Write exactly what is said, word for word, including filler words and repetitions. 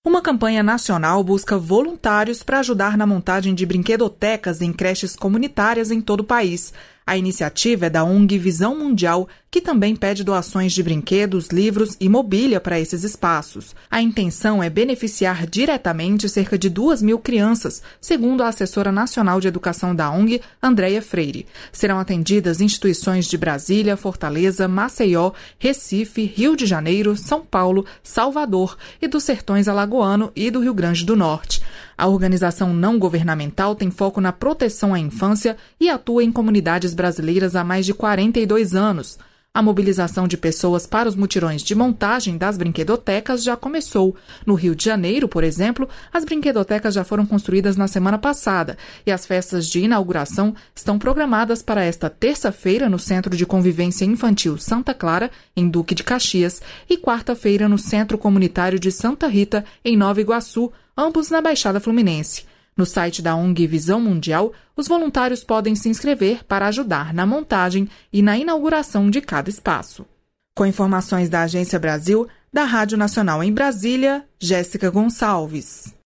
Uma campanha nacional busca voluntários para ajudar na montagem de brinquedotecas em creches comunitárias em todo o país. A iniciativa é da O N G Visão Mundial, que também pede doações de brinquedos, livros e mobília para esses espaços. A intenção é beneficiar diretamente cerca de duas mil crianças, segundo a assessora nacional de educação da O N G, Andréia Freire. Serão atendidas instituições de Brasília, Fortaleza, Maceió, Recife, Rio de Janeiro, São Paulo, Salvador e dos Sertões Alagoano e do Rio Grande do Norte. A organização não governamental tem foco na proteção à infância e atua em comunidades brasileiras há mais de quarenta e dois anos. A mobilização de pessoas para os mutirões de montagem das brinquedotecas já começou. No Rio de Janeiro, por exemplo, as brinquedotecas já foram construídas na semana passada e as festas de inauguração estão programadas para esta terça-feira no Centro de Convivência Infantil Santa Clara, em Duque de Caxias, e quarta-feira no Centro Comunitário de Santa Rita, em Nova Iguaçu, ambos na Baixada Fluminense. No site da O N G Visão Mundial, os voluntários podem se inscrever para ajudar na montagem e na inauguração de cada espaço. Com informações da Agência Brasil, da Rádio Nacional em Brasília, Jéssica Gonçalves.